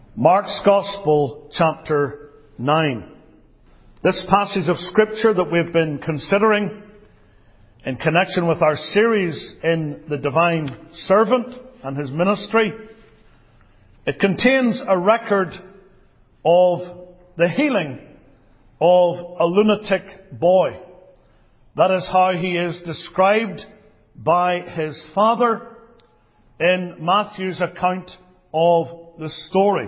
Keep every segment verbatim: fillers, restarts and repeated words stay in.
Mark's Gospel, chapter nine. This passage of Scripture that we've been considering in connection with our series in the Divine Servant and his ministry, it contains a record of the healing of a lunatic boy. That is how he is described by his father in Matthew's account of the story.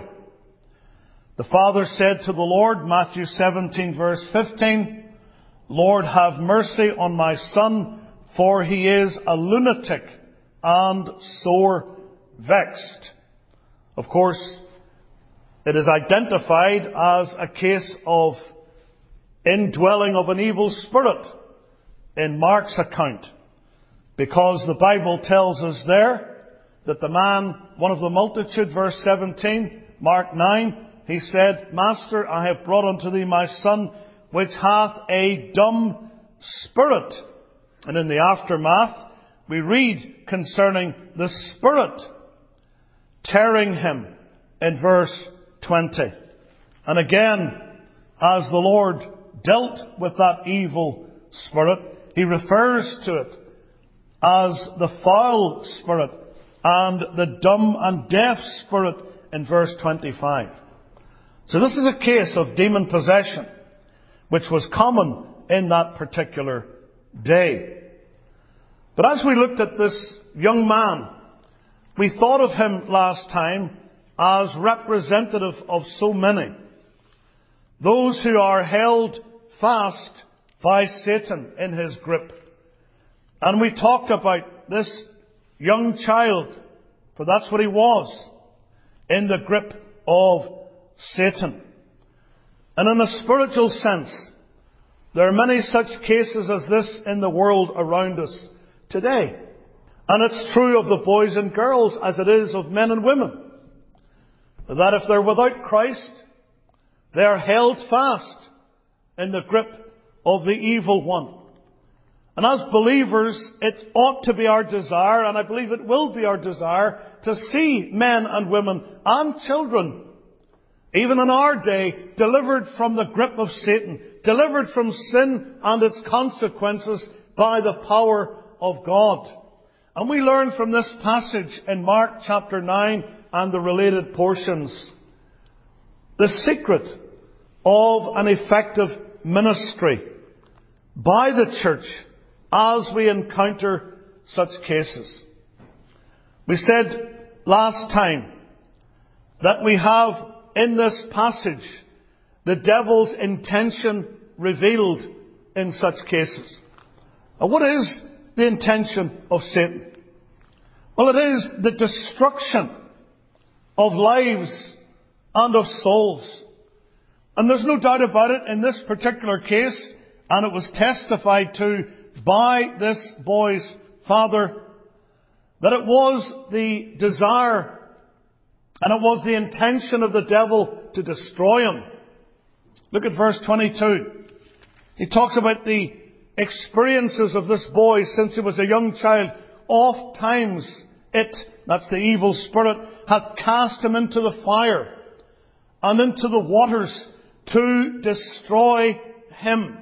The father said to the Lord, Matthew seventeen verse fifteen, "Lord, have mercy on my son, for he is a lunatic and sore vexed." Of course, it is identified as a case of indwelling of an evil spirit in Mark's account, because the Bible tells us there that the man, one of the multitude, verse seventeen, Mark nine, he said, "Master, I have brought unto thee my son, which hath a dumb spirit." And in the aftermath, we read concerning the spirit tearing him in verse twenty. And again, as the Lord dealt with that evil spirit, he refers to it as the foul spirit and the dumb and deaf spirit in verse twenty-five. So this is a case of demon possession, which was common in that particular day. But as we looked at this young man, we thought of him last time as representative of so many. Those who are held fast by Satan in his grip. And we talked about this young child, for that's what he was, in the grip of Satan. And in a spiritual sense, there are many such cases as this in the world around us today. And it's true of the boys and girls as it is of men and women, that if they're without Christ, they are held fast in the grip of the evil one. And as believers, it ought to be our desire, and I believe it will be our desire, to see men and women and children, even in our day, delivered from the grip of Satan, delivered from sin and its consequences by the power of God. And we learn from this passage in Mark chapter nine and the related portions the secret of an effective ministry by the church as we encounter such cases. We said last time that we have in this passage the devil's intention revealed in such cases. And what is the intention of Satan? Well, it is the destruction of lives and of souls. And there's no doubt about it in this particular case, and it was testified to by this boy's father, that it was the desire and it was the intention of the devil to destroy him. Look at verse twenty-two. He talks about the experiences of this boy since he was a young child. Oft times it, that's the evil spirit, hath cast him into the fire and into the waters to destroy him.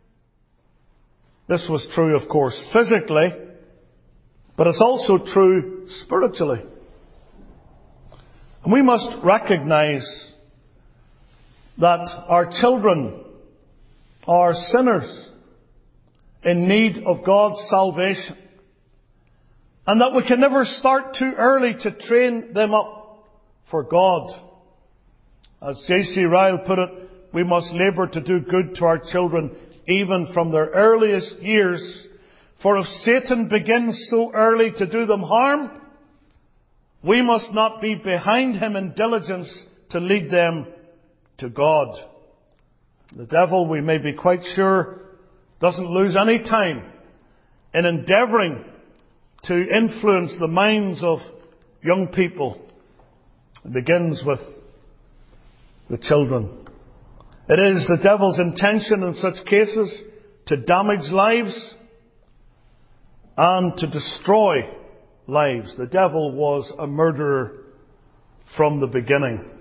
This was true, of course, physically, but it's also true spiritually. And we must recognize that our children are sinners in need of God's salvation, and that we can never start too early to train them up for God. As J C Ryle put it, we must labour to do good to our children even from their earliest years, for if Satan begins so early to do them harm, we must not be behind him in diligence to lead them to God. The devil, we may be quite sure, doesn't lose any time in endeavouring to influence the minds of young people. It begins with the children. It is the devil's intention in such cases to damage lives and to destroy lives. The devil was a murderer from the beginning.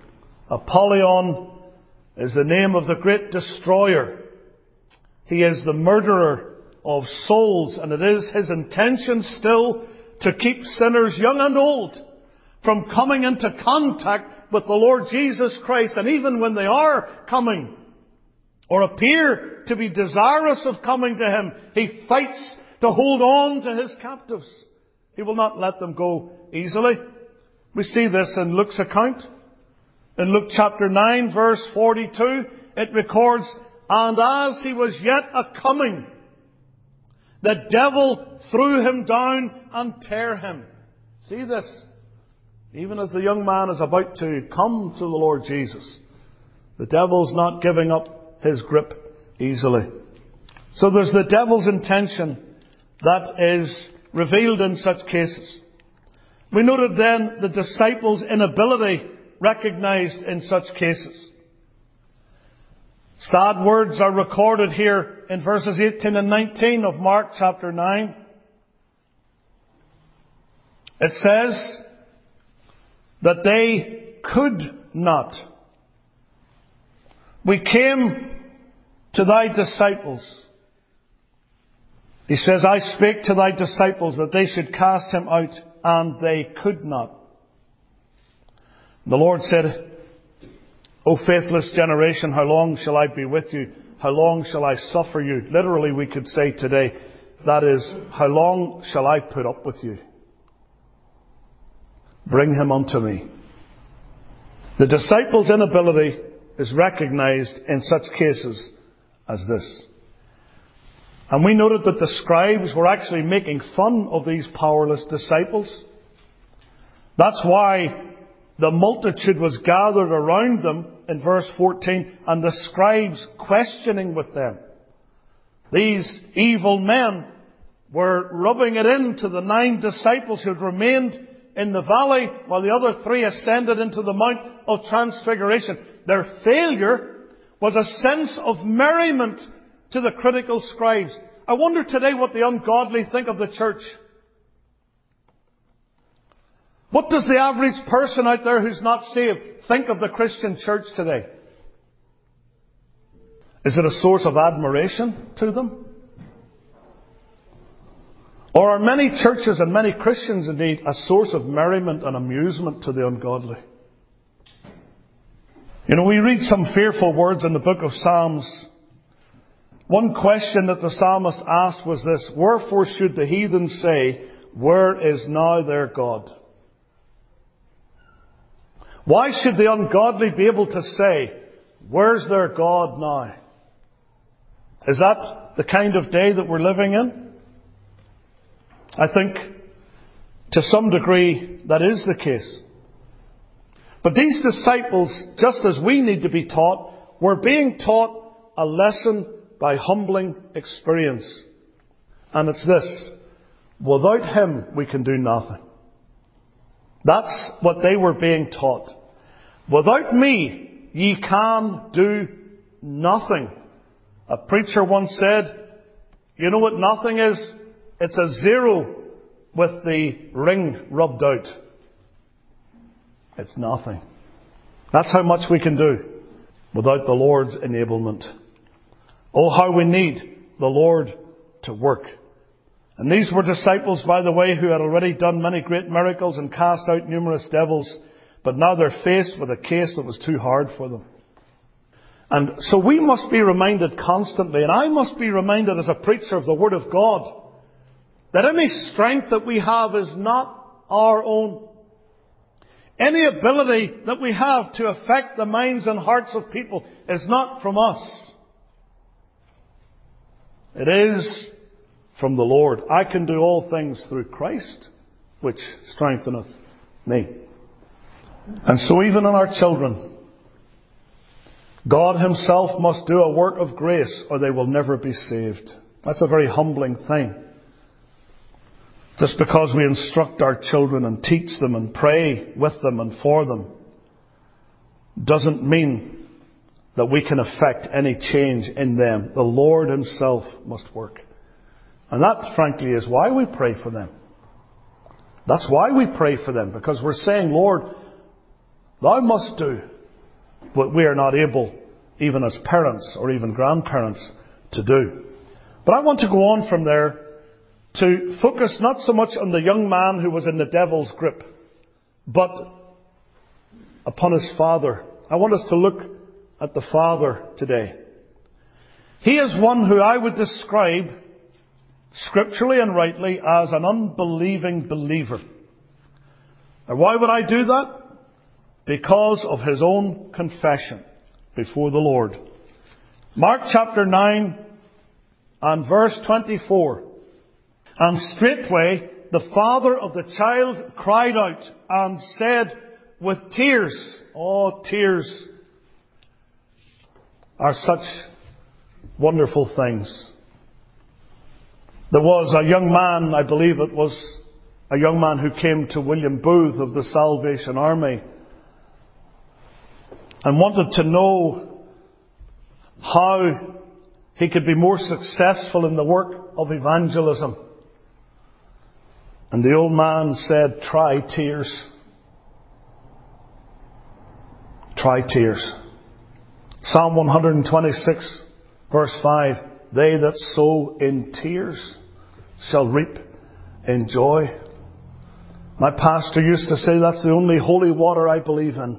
Apollyon is the name of the great destroyer. He is the murderer of souls, and it is his intention still to keep sinners, young and old, from coming into contact with the Lord Jesus Christ. And even when they are coming, or appear to be desirous of coming to Him, He fights to hold on to His captives. He will not let them go easily. We see this in Luke's account. In Luke chapter nine, verse forty-two, it records, "And as he was yet a-coming, the devil threw him down and tare him." See this? Even as the young man is about to come to the Lord Jesus, the devil's not giving up his grip easily. So there's the devil's intention that is revealed in such cases. We noted then the disciples' inability recognized in such cases. Sad words are recorded here in verses eighteen and nineteen of Mark chapter nine. It says that they could not. "We came to thy disciples." He says, "I spake to thy disciples that they should cast him out, and they could not." The Lord said, "O faithless generation, how long shall I be with you? How long shall I suffer you?" Literally, we could say today, that is, how long shall I put up with you? Bring him unto me. The disciples' inability is recognized in such cases as this. And we noted that the scribes were actually making fun of these powerless disciples. That's why the multitude was gathered around them in verse fourteen, and the scribes questioning with them. These evil men were rubbing it into the nine disciples who had remained in the valley while the other three ascended into the Mount of Transfiguration. Their failure was a sense of merriment to the critical scribes. I wonder today what the ungodly think of the church. What does the average person out there who's not saved think of the Christian church today? Is it a source of admiration to them? Or are many churches and many Christians indeed a source of merriment and amusement to the ungodly? You know, we read some fearful words in the book of Psalms. One question that the psalmist asked was this: "Wherefore should the heathen say, where is now their God?" Why should the ungodly be able to say, where's their God now? Is that the kind of day that we're living in? I think to some degree that is the case. But these disciples, just as we need to be taught, were being taught a lesson by humbling experience. And it's this: without Him we can do nothing. That's what they were being taught. Without me ye can do nothing. A preacher once said, you know what nothing is? It's a zero with the ring rubbed out. It's nothing. That's how much we can do without the Lord's enablement. Oh, how we need the Lord to work. And these were disciples, by the way, who had already done many great miracles and cast out numerous devils, but now they're faced with a case that was too hard for them. And so we must be reminded constantly, and I must be reminded as a preacher of the Word of God, that any strength that we have is not our own. Any ability that we have to affect the minds and hearts of people is not from us. It is from the Lord. I can do all things through Christ, which strengtheneth me. And so even in our children, God Himself must do a work of grace or they will never be saved. That's a very humbling thing. Just because we instruct our children and teach them and pray with them and for them doesn't mean that we can affect any change in them. The Lord Himself must work. And that, frankly, is why we pray for them. That's why we pray for them, because we're saying, Lord, Thou must do what we are not able, even as parents or even grandparents, to do. But I want to go on from there to focus not so much on the young man who was in the devil's grip, but upon his father. I want us to look at the father today. He is one who I would describe, scripturally and rightly, as an unbelieving believer. Now, why would I do that? Because of his own confession before the Lord. Mark chapter nine and verse twenty-four. And straightway the father of the child cried out and said with tears, oh, tears are such wonderful things. There was a young man, I believe it was a young man who came to William Booth of the Salvation Army and wanted to know how he could be more successful in the work of evangelism. And the old man said, try tears. Try tears. Psalm one twenty-six, verse five. They that sow in tears shall reap in joy. My pastor used to say that's the only holy water I believe in.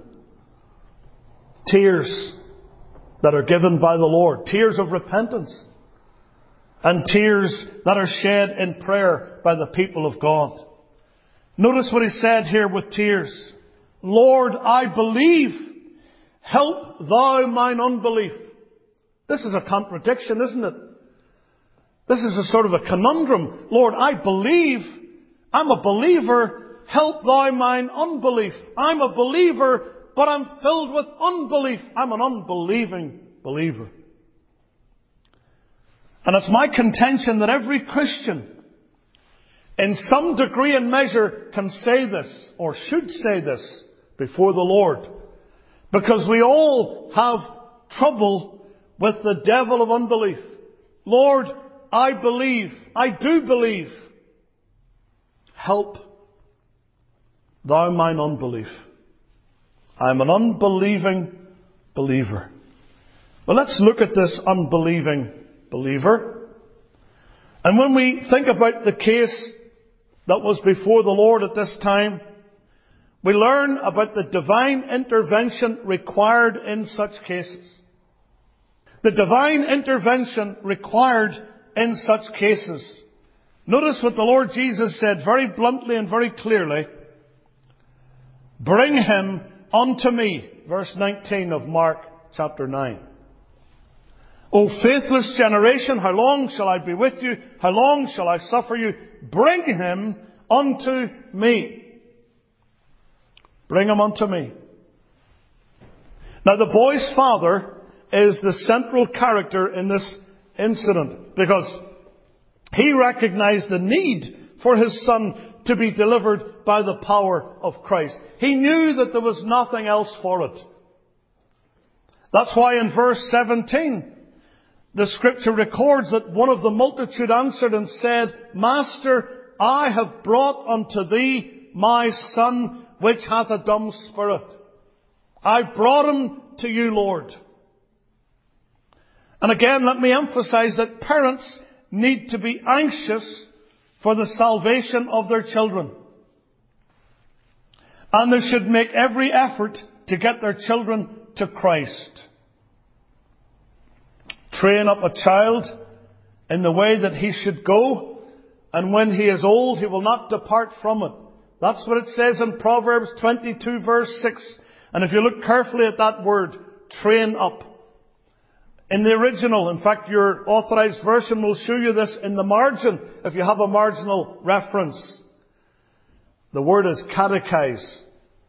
Tears that are given by the Lord. Tears of repentance. And tears that are shed in prayer by the people of God. Notice what he said here with tears. Lord, I believe. Help thou mine unbelief. This is a contradiction, isn't it? This is a sort of a conundrum. Lord, I believe. I'm a believer. Help thou mine unbelief. I'm a believer, but I'm filled with unbelief. I'm an unbelieving believer. And it's my contention that every Christian, in some degree and measure, can say this, or should say this, before the Lord. Because we all have trouble with the devil of unbelief. Lord, I believe. I do believe. Help thou mine unbelief. I'm an unbelieving believer. Well, let's look at this unbelieving believer. And when we think about the case that was before the Lord at this time, we learn about the divine intervention required in such cases. The divine intervention required in such cases. Notice what the Lord Jesus said very bluntly and very clearly. Bring him unto me. Verse nineteen of Mark chapter nine. O faithless generation, how long shall I be with you? How long shall I suffer you? Bring him unto me. Bring him unto me. Now the boy's father is the central character in this incident because he recognized the need for his son to be delivered by the power of Christ. He knew that there was nothing else for it. That's why in verse seventeen, the scripture records that one of the multitude answered and said, Master, I have brought unto thee my son, which hath a dumb spirit. I brought him to you, Lord. And again, let me emphasize that parents need to be anxious for the salvation of their children. And they should make every effort to get their children to Christ. Train up a child in the way that he should go, and when he is old, he will not depart from it. That's what it says in Proverbs twenty-two verse six. And if you look carefully at that word, train up. In the original, in fact, your authorized version will show you this in the margin, if you have a marginal reference. The word is catechize.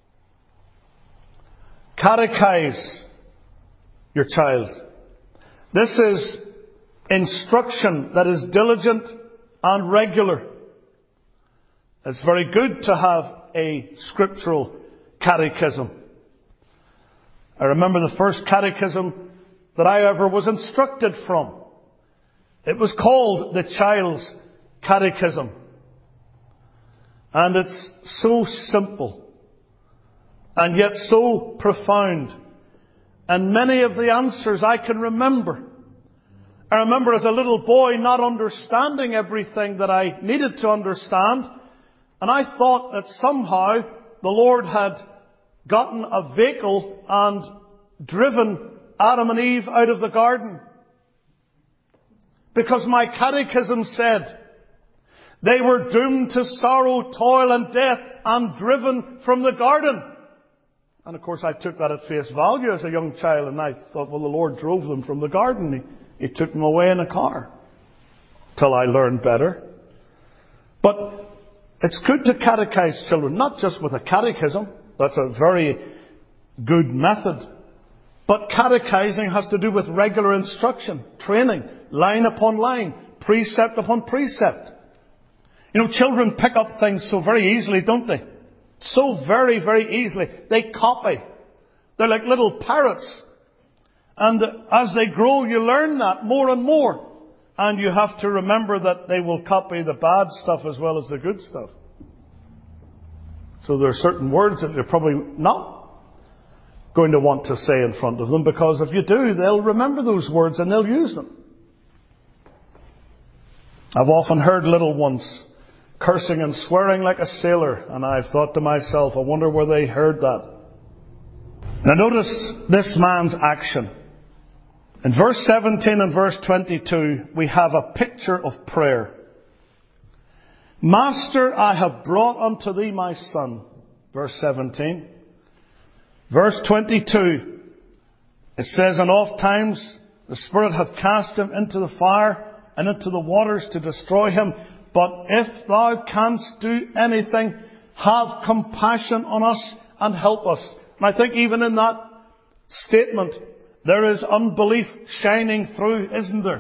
Catechize your child. This is instruction that is diligent and regular. It's very good to have a scriptural catechism. I remember the first catechism that I ever was instructed from. It was called the Child's Catechism. And it's so simple and yet so profound. And many of the answers I can remember. I remember as a little boy not understanding everything that I needed to understand. And I thought that somehow the Lord had gotten a vehicle and driven Adam and Eve out of the garden. Because my catechism said they were doomed to sorrow, toil and death and driven from the garden. And of course I took that at face value as a young child, and I thought, well, the Lord drove them from the garden. He, he took them away in a car. Till I learned better. But it's good to catechize children, not just with a catechism. That's a very good method. But catechizing has to do with regular instruction, training, line upon line, precept upon precept. You know, children pick up things so very easily, don't they? So very, very easily. They copy. They're like little parrots. And as they grow, you learn that more and more. And you have to remember that they will copy the bad stuff as well as the good stuff. So there are certain words that you're probably not going to want to say in front of them, because if you do, they'll remember those words and they'll use them. I've often heard little ones cursing and swearing like a sailor, and I've thought to myself, I wonder where they heard that. Now notice this man's action. In verse seventeen and verse twenty-two, we have a picture of prayer. Master, I have brought unto thee my son. Verse seventeen. Verse twenty-two, it says, and oft times the Spirit hath cast him into the fire and into the waters to destroy him. But if thou canst do anything, have compassion on us and help us. And I think even in that statement, there is unbelief shining through, isn't there?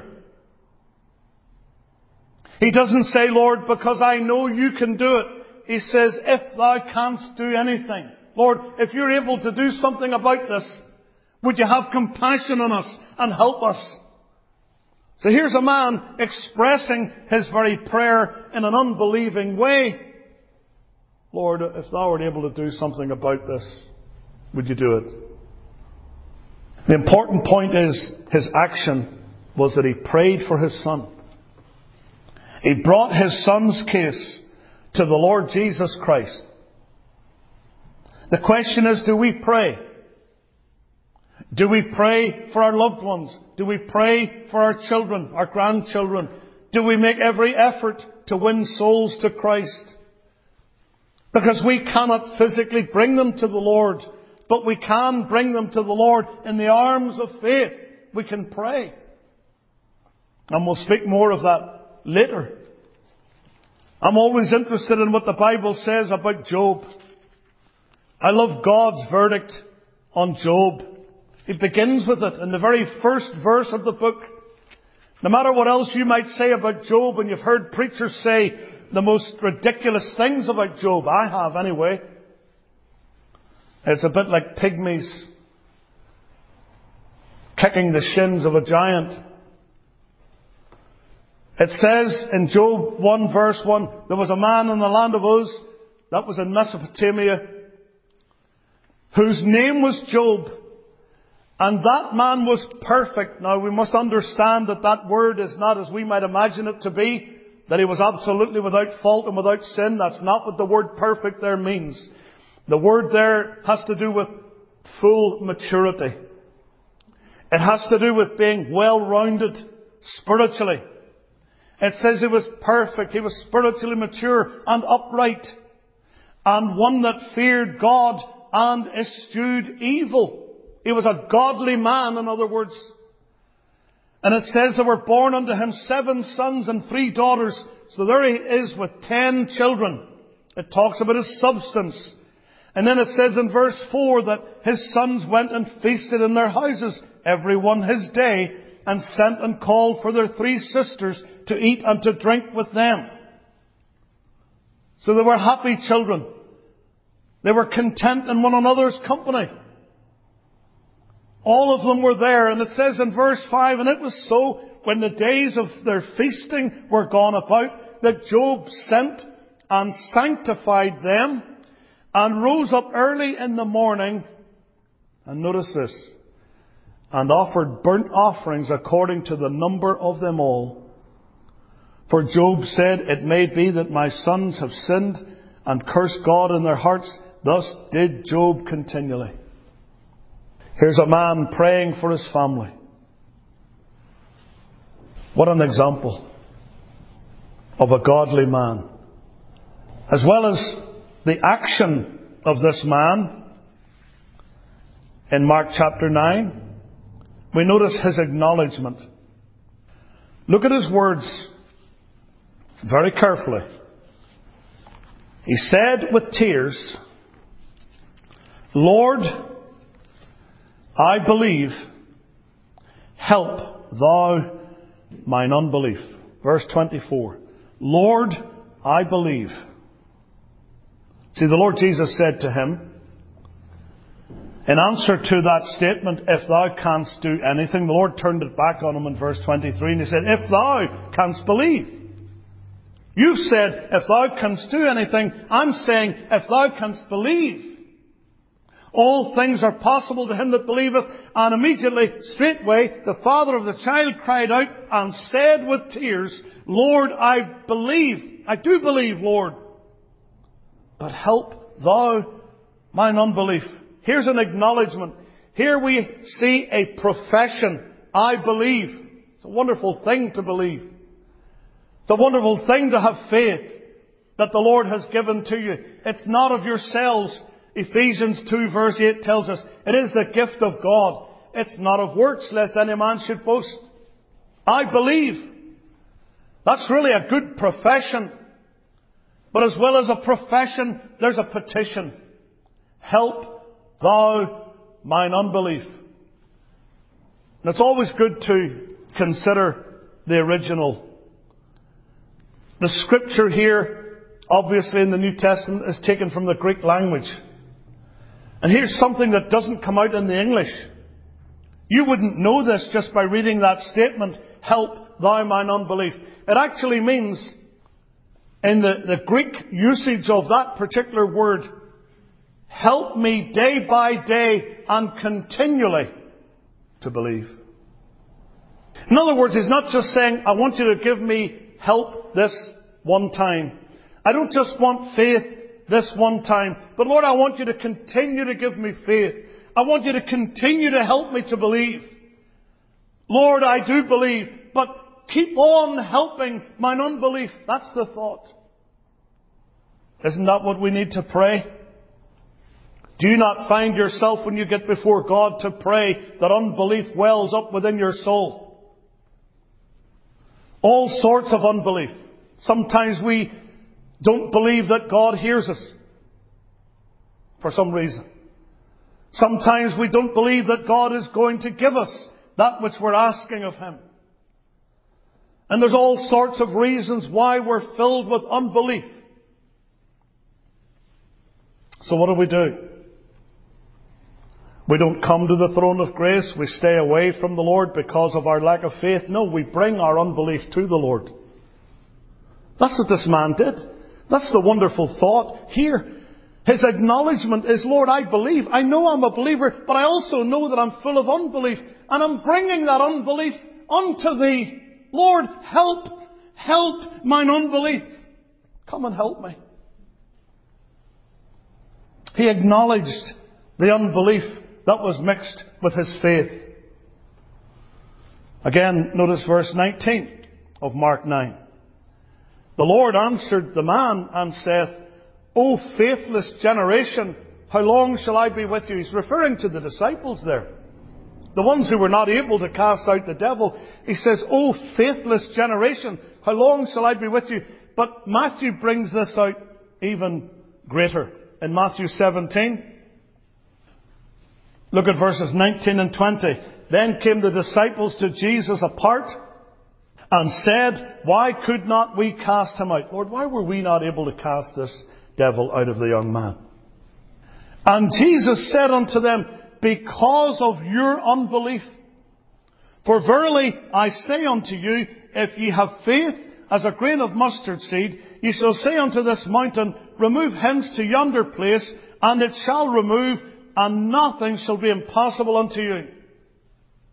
He doesn't say, Lord, because I know you can do it. He says, if thou canst do anything. Lord, if you're able to do something about this, would you have compassion on us and help us? So here's a man expressing his very prayer in an unbelieving way. Lord, if thou were able to do something about this, would you do it? The important point is his action was that he prayed for his son. He brought his son's case to the Lord Jesus Christ. The question is, do we pray? Do we pray for our loved ones? Do we pray for our children, our grandchildren? Do we make every effort to win souls to Christ? Because we cannot physically bring them to the Lord, but we can bring them to the Lord in the arms of faith. We can pray. And we'll speak more of that later. I'm always interested in what the Bible says about Job. I love God's verdict on Job. He begins with it in the very first verse of the book. No matter what else you might say about Job, and you've heard preachers say the most ridiculous things about Job, I have anyway. It's a bit like pygmies kicking the shins of a giant. It says in Job one verse one, there was a man in the land of Uz, that was in Mesopotamia, whose name was Job. And that man was perfect. Now we must understand that that word is not as we might imagine it to be, that he was absolutely without fault and without sin. That's not what the word perfect there means. The word there has to do with full maturity. It has to do with being well-rounded spiritually. It says he was perfect. He was spiritually mature and upright, and one that feared God and eschewed evil. He was a godly man, in other words. And it says there were born unto him seven sons and three daughters. So there he is with ten children. It talks about his substance. And then it says in verse four that his sons went and feasted in their houses, every one his day, and sent and called for their three sisters to eat and to drink with them. So they were happy children. They were content in one another's company. All of them were there. And it says in verse five, and it was so, when the days of their feasting were gone about, that Job sent and sanctified them, and rose up early in the morning, and notice this, and offered burnt offerings according to the number of them all. For Job said, it may be that my sons have sinned and cursed God in their hearts. Thus did Job continually. Here's a man praying for his family. What an example of a godly man. As well as the action of this man in Mark chapter nine, we notice his acknowledgement. Look at his words very carefully. He said with tears, Lord, I believe, help thou mine unbelief. Verse twenty-four. Lord, I believe. See, the Lord Jesus said to him, in answer to that statement, if thou canst do anything, the Lord turned it back on him in verse twenty-three and he said, if thou canst believe. You've said, if thou canst do anything. I'm saying, if thou canst believe. All things are possible to him that believeth. And immediately, straightway, the father of the child cried out and said with tears, Lord, I believe. I do believe, Lord. But help thou mine unbelief. Here's an acknowledgement. Here we see a profession. I believe. It's a wonderful thing to believe. It's a wonderful thing to have faith that the Lord has given to you. It's not of yourselves. Ephesians two verse eight tells us, it is the gift of God. It's not of works, lest any man should boast. I believe. That's really a good profession. But as well as a profession, there's a petition. Help thou mine unbelief. And it's always good to consider the original. The scripture here, obviously in the New Testament, is taken from the Greek language. And here's something that doesn't come out in the English. You wouldn't know this just by reading that statement, help thou mine unbelief. It actually means, in the, the Greek usage of that particular word, help me day by day and continually to believe. In other words, he's not just saying, I want you to give me help this one time. I don't just want faith this one time. But Lord, I want you to continue to give me faith. I want you to continue to help me to believe. Lord, I do believe, but keep on helping mine unbelief. That's the thought. Isn't that what we need to pray? Do you not find yourself when you get before God to pray that unbelief wells up within your soul? All sorts of unbelief. Sometimes we don't believe that God hears us for some reason. Sometimes we don't believe that God is going to give us that which we're asking of Him. And there's all sorts of reasons why we're filled with unbelief. So what do we do? We don't come to the throne of grace. We stay away from the Lord because of our lack of faith. No, we bring our unbelief to the Lord. That's what this man did. That's the wonderful thought here. His acknowledgement is, Lord, I believe. I know I'm a believer, but I also know that I'm full of unbelief. And I'm bringing that unbelief unto Thee. Lord, help, help mine unbelief. Come and help me. He acknowledged the unbelief that was mixed with his faith. Again, notice verse nineteen of Mark nine. The Lord answered the man and saith, O faithless generation, how long shall I be with you? He's referring to the disciples there. The ones who were not able to cast out the devil. He says, O faithless generation, how long shall I be with you? But Matthew brings this out even greater. In Matthew seventeen, look at verses nineteen and twenty. Then came the disciples to Jesus apart and said, Why could not we cast him out? Lord, why were we not able to cast this devil out of the young man? And Jesus said unto them, Because of your unbelief. For verily I say unto you, if ye have faith as a grain of mustard seed, ye shall say unto this mountain, Remove hence to yonder place, and it shall remove, and nothing shall be impossible unto you.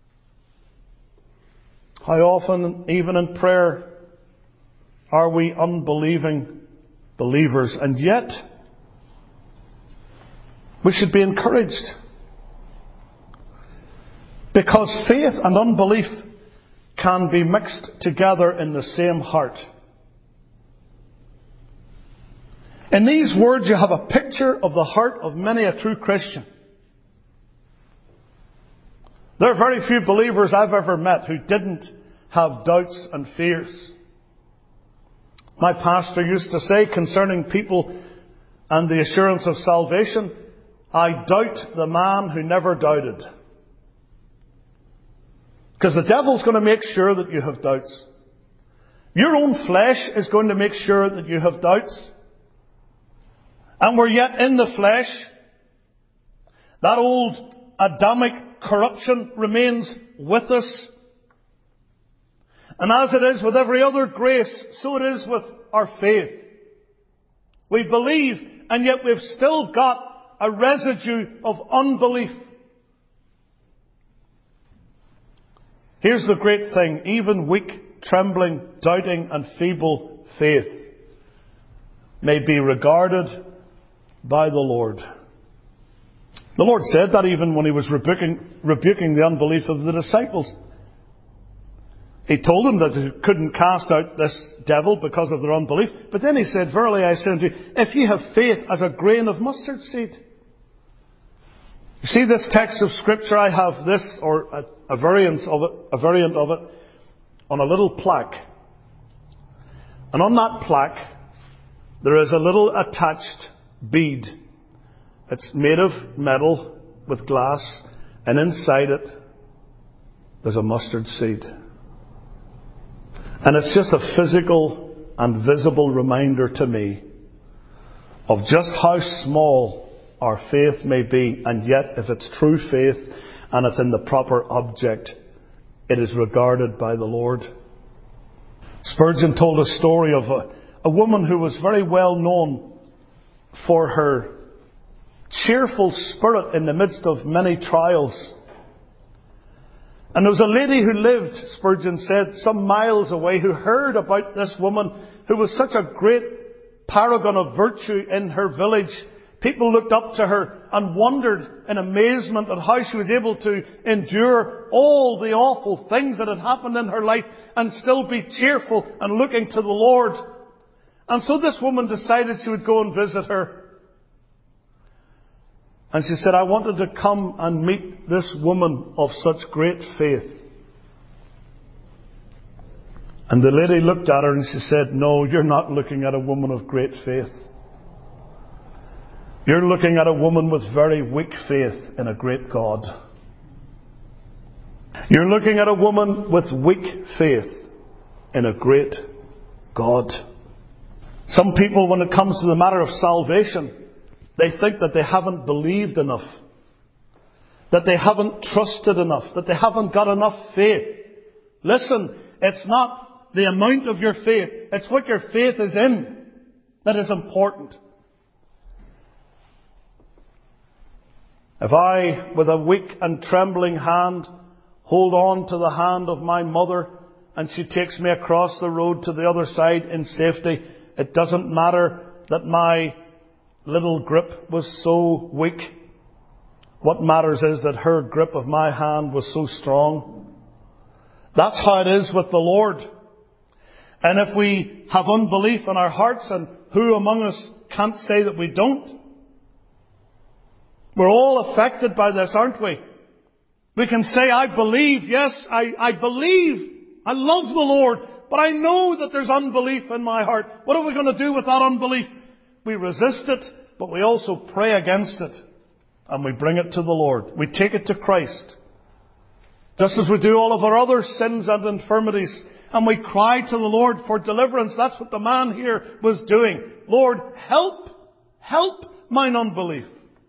How often, even in prayer, are we unbelieving believers? And yet, we should be encouraged. Because faith and unbelief can be mixed together in the same heart. In these words, you have a picture of the heart of many a true Christian. There are very few believers I've ever met who didn't have doubts and fears. My pastor used to say concerning people and the assurance of salvation, I doubt the man who never doubted. Because the devil's going to make sure that you have doubts. Your own flesh is going to make sure that you have doubts. And we're yet in the flesh. That old Adamic corruption remains with us. And as it is with every other grace, so it is with our faith. We believe, and yet we've still got a residue of unbelief. Here's the great thing. Even weak, trembling, doubting and feeble faith may be regarded by the Lord. The Lord said that even when He was rebuking, rebuking the unbelief of the disciples. He told them that they couldn't cast out this devil because of their unbelief. But then He said, verily I say unto you, if ye have faith as a grain of mustard seed. You see this text of Scripture, I have this, or a, a variant of it, a variant of it, on a little plaque. And on that plaque, there is a little attached bead. It's made of metal with glass, and inside it, there's a mustard seed. And it's just a physical and visible reminder to me of just how small our faith may be, and yet if it's true faith and it's in the proper object, it is regarded by the Lord. Spurgeon told a story of a, a woman who was very well known for her cheerful spirit in the midst of many trials. And there was a lady who lived, Spurgeon said, some miles away, who heard about this woman who was such a great paragon of virtue in her village. People looked up to her and wondered in amazement at how she was able to endure all the awful things that had happened in her life and still be cheerful and looking to the Lord. And so this woman decided she would go and visit her. And she said, I wanted to come and meet this woman of such great faith. And the lady looked at her and she said, no, you're not looking at a woman of great faith. You're looking at a woman with very weak faith in a great God. You're looking at a woman with weak faith in a great God. Some people, when it comes to the matter of salvation, they think that they haven't believed enough, that they haven't trusted enough, that they haven't got enough faith. Listen, it's not the amount of your faith, it's what your faith is in that is important. If I, with a weak and trembling hand, hold on to the hand of my mother and she takes me across the road to the other side in safety, it doesn't matter that my little grip was so weak. What matters is that her grip of my hand was so strong. That's how it is with the Lord. And if we have unbelief in our hearts, and who among us can't say that we don't? We're all affected by this, aren't we? We can say, I believe, yes, I, I believe, I love the Lord, but I know that there's unbelief in my heart. What are we going to do with that unbelief? We resist it, but we also pray against it. And we bring it to the Lord. We take it to Christ. Just as we do all of our other sins and infirmities. And we cry to the Lord for deliverance. That's what the man here was doing. Lord, help, help mine unbelief.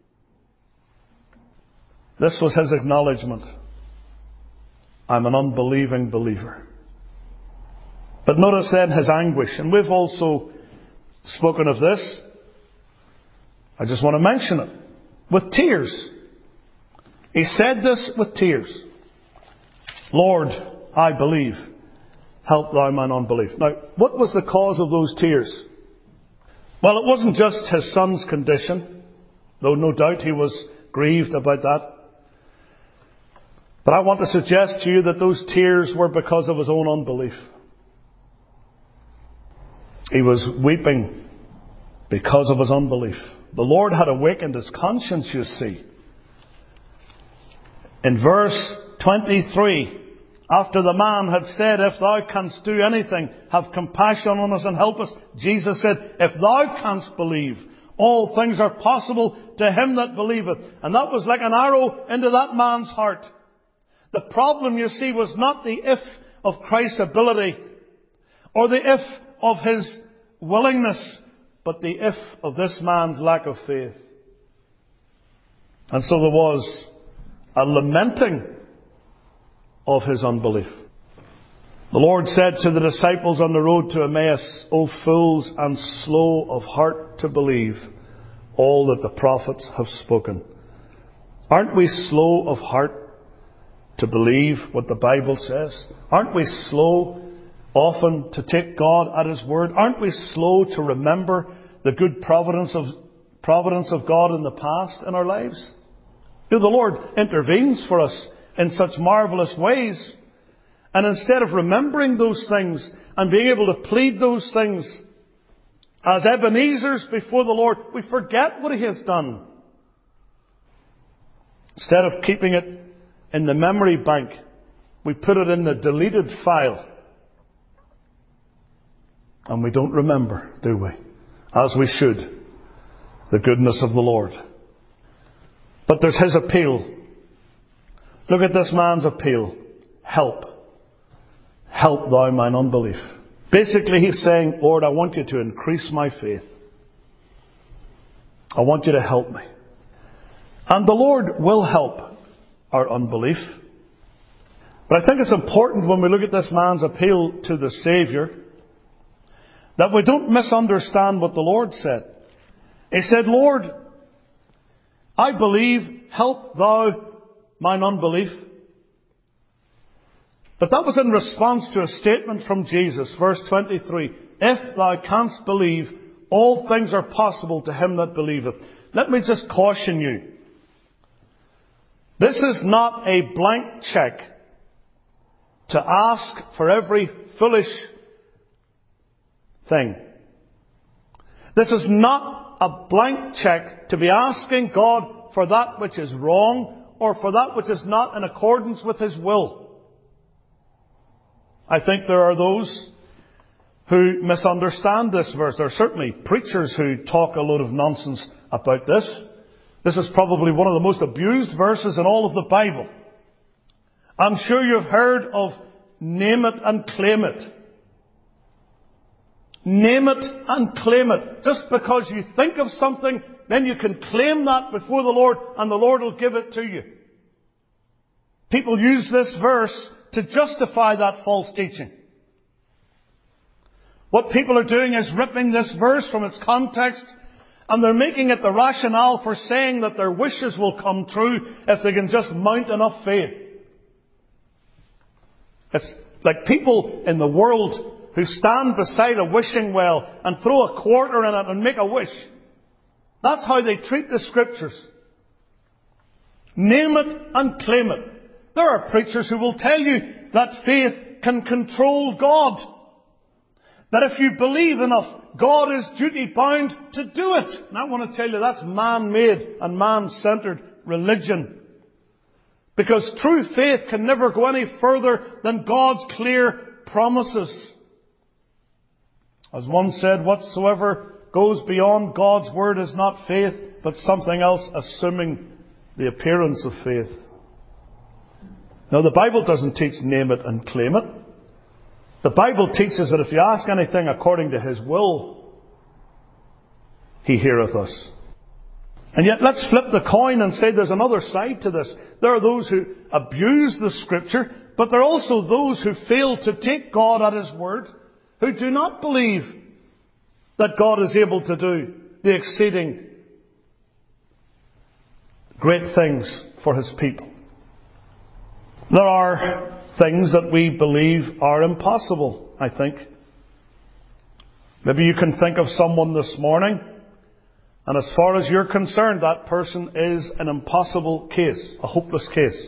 This was his acknowledgement. I'm an unbelieving believer. But notice then his anguish. And we've also spoken of this. I just want to mention it. With tears. He said this with tears. Lord, I believe. Help thou mine unbelief. Now, what was the cause of those tears? Well, it wasn't just his son's condition, though no doubt he was grieved about that. But I want to suggest to you that those tears were because of his own unbelief. He was weeping because of his unbelief. The Lord had awakened his conscience, you see. In verse twenty-three, after the man had said, if thou canst do anything, have compassion on us and help us, Jesus said, if thou canst believe, all things are possible to him that believeth. And that was like an arrow into that man's heart. The problem, you see, was not the if of Christ's ability or the if of his willingness, but the if of this man's lack of faith. And so there was a lamenting of his unbelief. The Lord said to the disciples on the road to Emmaus, O fools and slow of heart to believe all that the prophets have spoken. Aren't we slow of heart to believe what the Bible says? Aren't we slow often to take God at His word? Aren't we slow to remember the good providence of providence of God in the past in our lives? You know, the Lord intervenes for us in such marvellous ways. And instead of remembering those things and being able to plead those things as Ebenezers before the Lord, we forget what He has done. Instead of keeping it in the memory bank, we put it in the deleted file. And we don't remember, do we? As we should, the goodness of the Lord. But there's His appeal. Look at this man's appeal. Help. Help thou mine unbelief. Basically, he's saying, Lord, I want you to increase my faith. I want you to help me. And the Lord will help our unbelief. But I think it's important when we look at this man's appeal to the Saviour that we don't misunderstand what the Lord said. He said, Lord, I believe, help thou mine unbelief. But that was in response to a statement from Jesus, verse twenty-three. If thou canst believe, all things are possible to him that believeth. Let me just caution you. This is not a blank check to ask for every foolish thing. This is not a blank check to be asking God for that which is wrong or for that which is not in accordance with His will. I think there are those who misunderstand this verse. There are certainly preachers who talk a load of nonsense about this. This is probably one of the most abused verses in all of the Bible. I'm sure you've heard of name it and claim it. Name it and claim it. Just because you think of something, then you can claim that before the Lord and the Lord will give it to you. People use this verse to justify that false teaching. What people are doing is ripping this verse from its context, and they're making it the rationale for saying that their wishes will come true if they can just mount enough faith. It's like people in the world who stand beside a wishing well and throw a quarter in it and make a wish. That's how they treat the Scriptures. Name it and claim it. There are preachers who will tell you that faith can control God. That if you believe enough, God is duty bound to do it. And I want to tell you that's man-made and man-centered religion. Because true faith can never go any further than God's clear promises. As one said, whatsoever goes beyond God's word is not faith, but something else assuming the appearance of faith. Now, the Bible doesn't teach name it and claim it. The Bible teaches that if you ask anything according to His will, He heareth us. And yet, let's flip the coin and say there's another side to this. There are those who abuse the Scripture, but there are also those who fail to take God at His word, who do not believe that God is able to do the exceeding great things for His people. There are things that we believe are impossible, I think. Maybe you can think of someone this morning, and as far as you're concerned, that person is an impossible case, a hopeless case.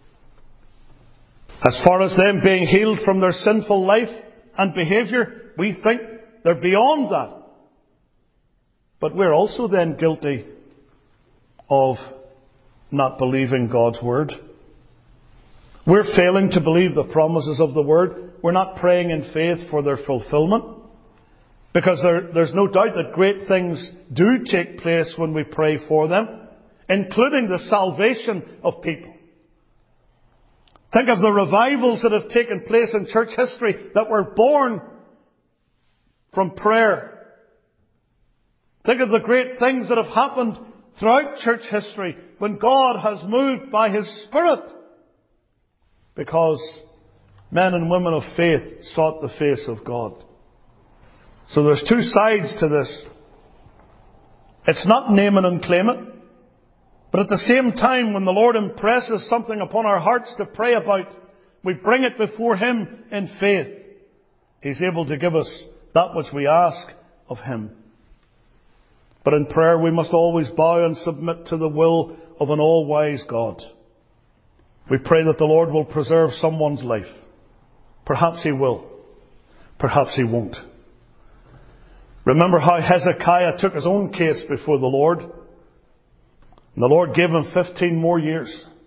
As far as them being healed from their sinful life and behaviour, we think they're beyond that. But we're also then guilty of not believing God's Word. We're failing to believe the promises of the Word. We're not praying in faith for their fulfilment. Because there, there's no doubt that great things do take place when we pray for them, including the salvation of people. Think of the revivals that have taken place in church history that were born from prayer. Think of the great things that have happened throughout church history when God has moved by His Spirit. Because men and women of faith sought the face of God. So there's two sides to this. It's not name it and claim it. But at the same time, when the Lord impresses something upon our hearts to pray about, we bring it before Him in faith. He's able to give us that which we ask of Him. But in prayer we must always bow and submit to the will of an all-wise God. We pray that the Lord will preserve someone's life. Perhaps He will. Perhaps He won't. Remember how Hezekiah took his own case before the Lord. And the Lord gave him fifteen more years.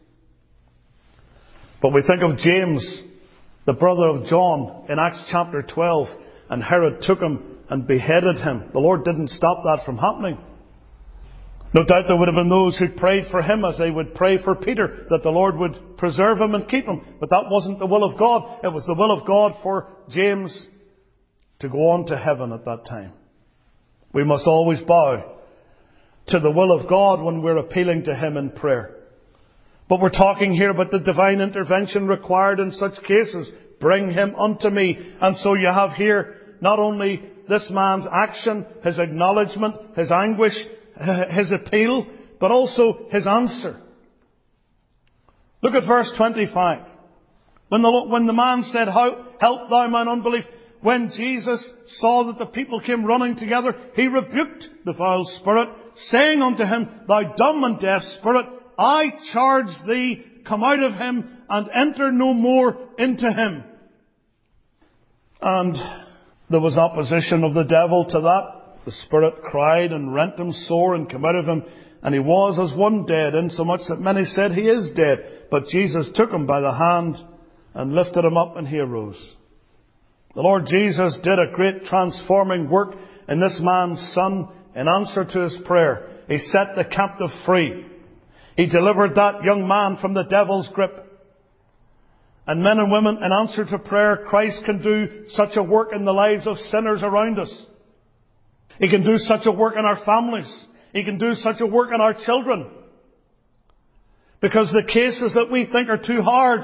But we think of James, the brother of John, in Acts chapter twelve, and Herod took him and beheaded him. The Lord didn't stop that from happening. No doubt there would have been those who prayed for him as they would pray for Peter, that the Lord would preserve him and keep him. But that wasn't the will of God. It was the will of God for James to go on to heaven at that time. We must always bow to the will of God when we're appealing to Him in prayer. But we're talking here about the divine intervention required in such cases. Bring him unto me. And so you have here not only this man's action, his acknowledgement, his anguish, his appeal, but also his answer. Look at verse twenty-five. When the, when the man said, "How, help thou mine unbelief," when Jesus saw that the people came running together, He rebuked the foul spirit, saying unto him, "Thou dumb and deaf spirit, I charge thee, come out of him, and enter no more into him." And there was opposition of the devil to that. The spirit cried and rent him sore and came out of him, and he was as one dead, insomuch that many said, "He is dead." But Jesus took him by the hand and lifted him up, and he arose. The Lord Jesus did a great transforming work in this man's son in answer to his prayer. He set the captive free. He delivered that young man from the devil's grip. And men and women, in answer to prayer, Christ can do such a work in the lives of sinners around us. He can do such a work in our families. He can do such a work in our children. Because the cases that we think are too hard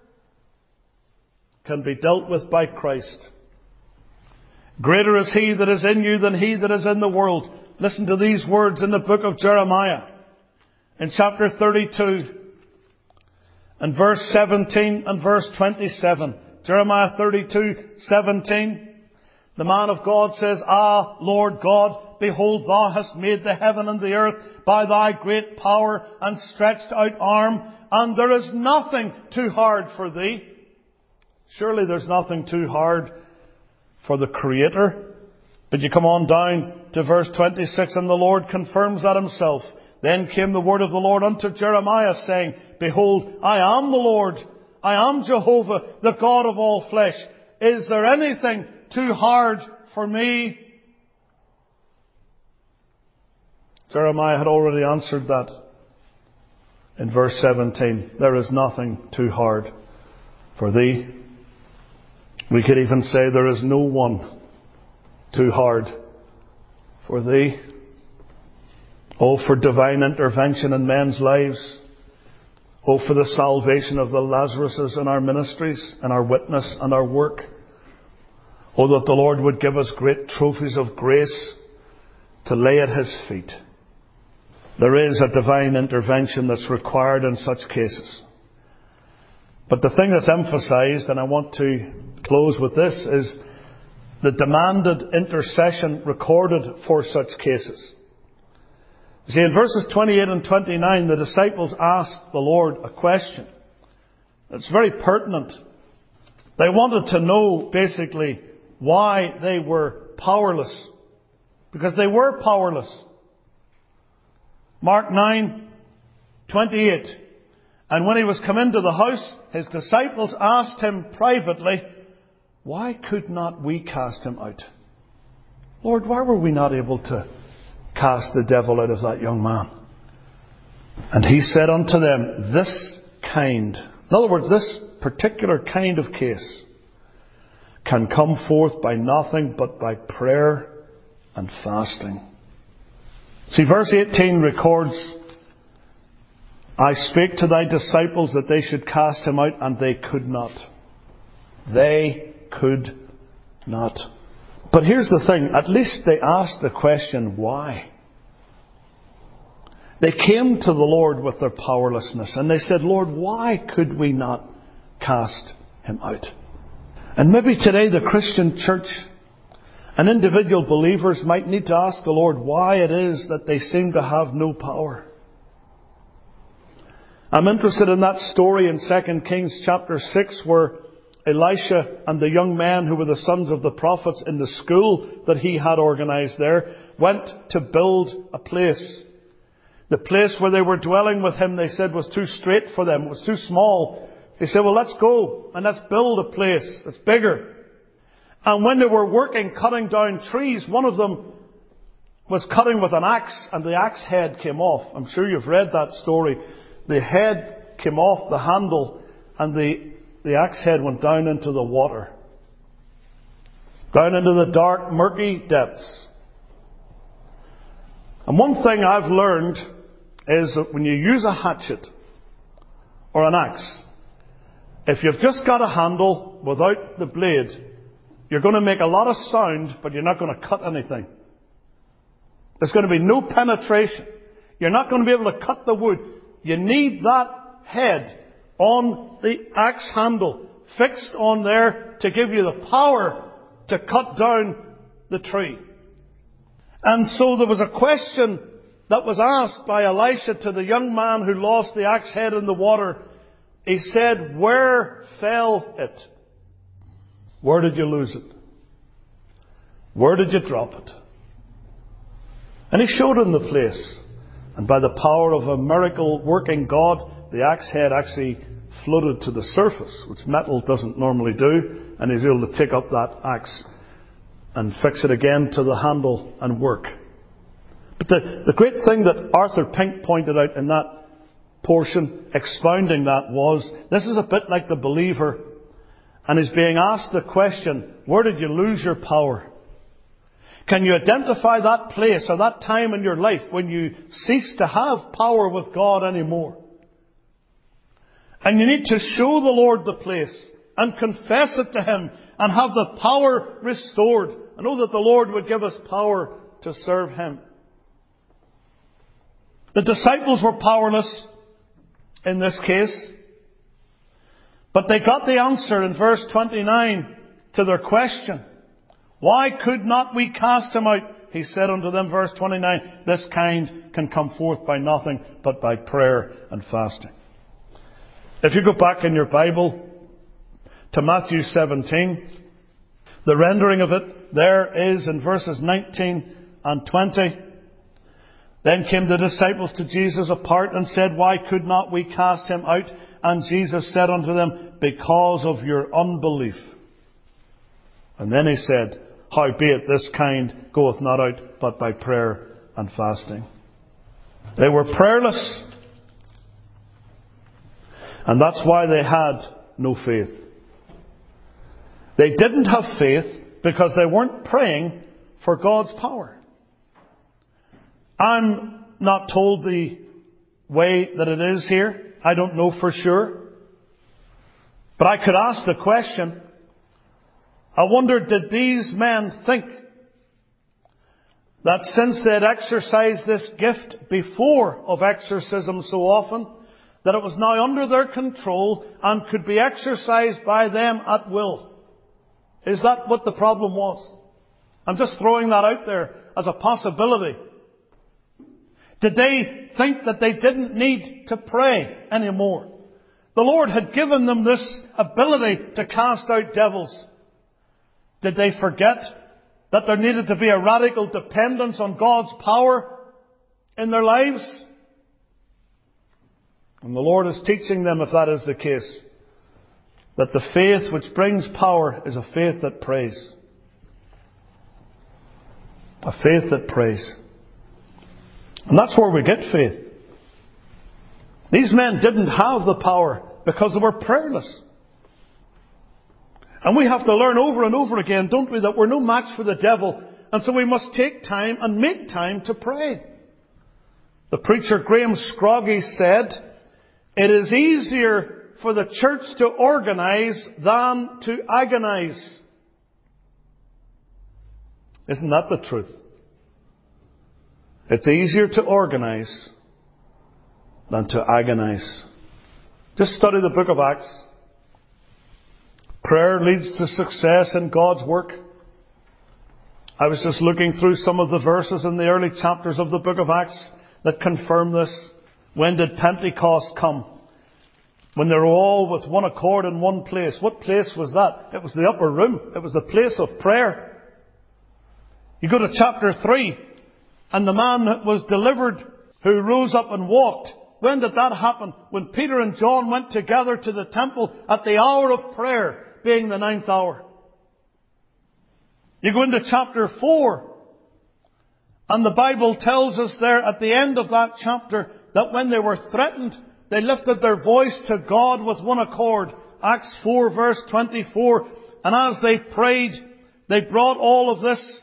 can be dealt with by Christ. Greater is He that is in you than he that is in the world. Listen to these words in the book of Jeremiah, in chapter thirty-two, and verse seventeen and verse twenty-seven. Jeremiah thirty-two, seventeen. The man of God says, "Ah, Lord God, behold, Thou hast made the heaven and the earth by Thy great power and stretched out arm, and there is nothing too hard for Thee." Surely there's nothing too hard for the Creator. But you come on down to verse twenty-six, and the Lord confirms that Himself. "Then came the word of the Lord unto Jeremiah, saying, Behold, I am the Lord, I am Jehovah, the God of all flesh. Is there anything too hard for me?" Jeremiah had already answered that in verse seventeen. There is nothing too hard for Thee. We could even say there is no one too hard for Thee. Oh, for divine intervention in men's lives. Oh, for the salvation of the Lazaruses in our ministries and our witness and our work. Oh, that the Lord would give us great trophies of grace to lay at His feet. There is a divine intervention that's required in such cases. But the thing that's emphasized, and I want to close with this, is the demanded intercession recorded for such cases. You see, in verses twenty-eight and twenty-nine, the disciples asked the Lord a question. It's very pertinent. They wanted to know, basically, why they were powerless. Because they were powerless. Mark nine, twenty-eight. And when he was come into the house, his disciples asked him privately, why could not we cast him out? Lord, why were we not able to cast the devil out of that young man? And he said unto them, this kind, in other words, this particular kind of case, can come forth by nothing but by prayer and fasting. See, verse eighteen records, I spake to thy disciples that they should cast him out, and they could not. They could not. But here's the thing, at least they asked the question, why? They came to the Lord with their powerlessness, and they said, Lord, why could we not cast him out? And maybe today the Christian church and individual believers might need to ask the Lord why it is that they seem to have no power. I'm interested in that story in Second Kings chapter six, where Elisha and the young men who were the sons of the prophets in the school that he had organized there went to build a place. The place where they were dwelling with him, they said, was too straight for them. It was too small. They said, well, let's go and let's build a place that's bigger. And when they were working, cutting down trees, one of them was cutting with an axe, and the axe head came off. I'm sure you've read that story. The head came off the handle, and the, the axe head went down into the water. Down into the dark, murky depths. And one thing I've learned is that when you use a hatchet or an axe, if you've just got a handle without the blade, you're going to make a lot of sound, but you're not going to cut anything. There's going to be no penetration. You're not going to be able to cut the wood. You need that head on the axe handle, fixed on there, to give you the power to cut down the tree. And so there was a question that was asked by Elisha to the young man who lost the axe head in the water. He said, where fell it? Where did you lose it? Where did you drop it? And he showed him the place. And by the power of a miracle working God, the axe head actually floated to the surface, which metal doesn't normally do. And he was able to take up that axe and fix it again to the handle and work. But the, the great thing that Arthur Pink pointed out in that portion, expounding that, was this is a bit like the believer, and he's being asked the question, where did you lose your power? Can you identify that place or that time in your life when you cease to have power with God anymore? And you need to show the Lord the place and confess it to Him and have the power restored. I know that the Lord would give us power to serve Him. The disciples were powerless in this case, but they got the answer in verse twenty-nine to their question. Why could not we cast him out? He said unto them, verse twenty-nine, this kind can come forth by nothing but by prayer and fasting. If you go back in your Bible to Matthew seventeen, the rendering of it there is in verses nineteen and twenty. Then came the disciples to Jesus apart and said, why could not we cast him out? And Jesus said unto them, because of your unbelief. And then he said, howbeit this kind goeth not out but by prayer and fasting. They were prayerless. And that's why they had no faith. They didn't have faith because they weren't praying for God's power. I'm not told the way that it is here. I don't know for sure. But I could ask the question, I wonder, did these men think that since they had exercised this gift before of exorcism so often, that it was now under their control and could be exercised by them at will. Is that what the problem was? I'm just throwing that out there as a possibility. Did they think that they didn't need to pray anymore? The Lord had given them this ability to cast out devils. Did they forget that there needed to be a radical dependence on God's power in their lives? And the Lord is teaching them, if that is the case, that the faith which brings power is a faith that prays. A faith that prays. And that's where we get faith. These men didn't have the power because they were prayerless. And we have to learn over and over again, don't we, that we're no match for the devil. And so we must take time and make time to pray. The preacher Graham Scroggie said, "It is easier for the church to organise than to agonise." Isn't that the truth? It's easier to organise than to agonise. Just study the book of Acts. Prayer leads to success in God's work. I was just looking through some of the verses in the early chapters of the book of Acts that confirm this. When did Pentecost come? When they were all with one accord in one place. What place was that? It was the upper room. It was the place of prayer. You go to chapter three, and the man that was delivered who rose up and walked. When did that happen? When Peter and John went together to the temple at the hour of prayer, being the ninth hour. You go into chapter four, and the Bible tells us there at the end of that chapter that when they were threatened, they lifted their voice to God with one accord. Acts four verse twenty-four. And as they prayed, they brought all of this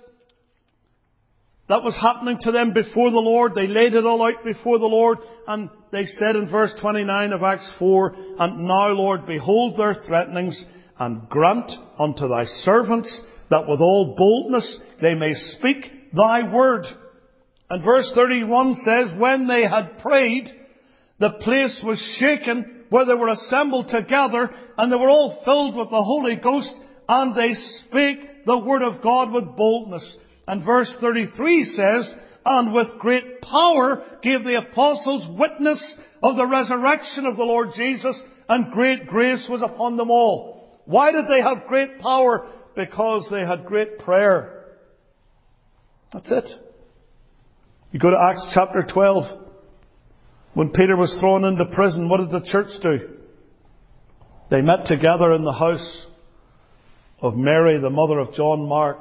that was happening to them before the Lord. They laid it all out before the Lord. And they said in verse twenty-nine of Acts four, "And now, Lord, behold their threatenings, and grant unto thy servants that with all boldness they may speak thy word." And verse thirty-one says, "When they had prayed, the place was shaken where they were assembled together, and they were all filled with the Holy Ghost, and they spake the word of God with boldness." And verse thirty-three says, "And with great power gave the apostles witness of the resurrection of the Lord Jesus, and great grace was upon them all." Why did they have great power? Because they had great prayer. That's it. You go to Acts chapter twelve. When Peter was thrown into prison, what did the church do? They met together in the house of Mary, the mother of John Mark.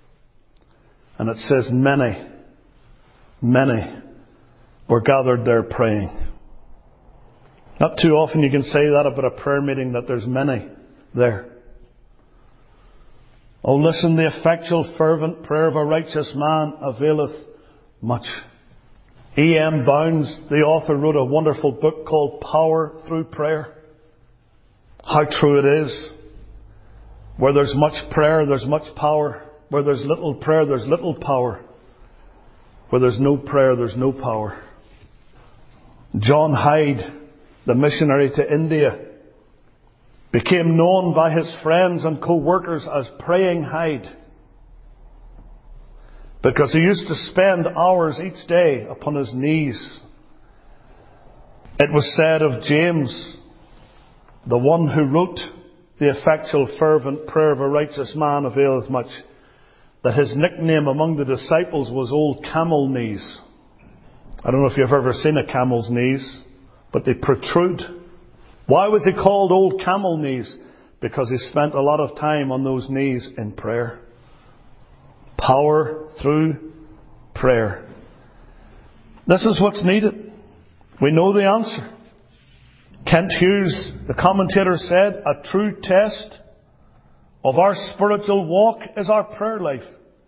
And it says many, many were gathered there praying. Not too often you can say that about a prayer meeting, that there's many there. Oh, listen, the effectual fervent prayer of a righteous man availeth much. E M Bounds, the author, wrote a wonderful book called Power Through Prayer. How true it is. Where there's much prayer, there's much power. Where there's little prayer, there's little power. Where there's no prayer, there's no power. John Hyde, the missionary to India, became known by his friends and co-workers as Praying Hyde, because he used to spend hours each day upon his knees. It was said of James, the one who wrote the effectual fervent prayer of a righteous man availeth much, that his nickname among the disciples was Old Camel Knees. I don't know if you've ever seen a camel's knees, but they protrude. Why was he called Old Camel Knees? Because he spent a lot of time on those knees in prayer. Power through prayer. This is what's needed. We know the answer. Kent Hughes, the commentator, said, "A true test of our spiritual walk is our prayer life.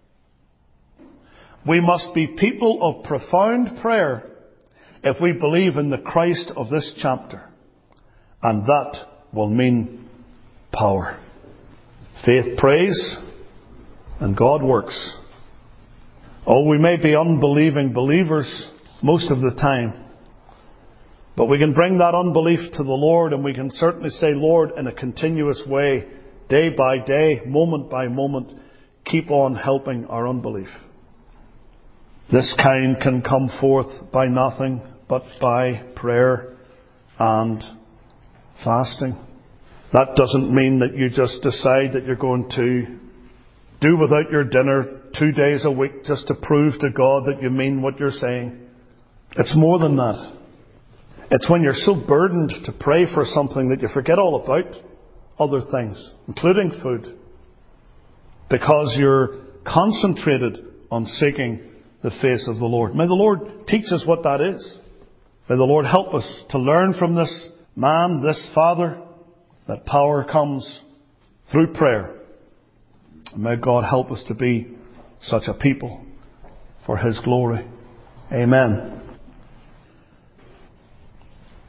We must be people of profound prayer if we believe in the Christ of this chapter. And that will mean power." Faith prays and God works. Oh, we may be unbelieving believers most of the time, But we can bring that unbelief to the Lord, and we can certainly say, Lord, in a continuous way, day by day, moment by moment, keep on helping our unbelief. This kind can come forth by nothing but by prayer and fasting. That doesn't mean that you just decide that you're going to do without your dinner two days a week just to prove to God that you mean what you're saying. It's more than that. It's when you're so burdened to pray for something that you forget all about other things, including food, because you're concentrated on seeking the face of the Lord. May the Lord teach us what that is. May the Lord help us to learn from this man, this father, that power comes through prayer. And may God help us to be such a people for His glory. Amen.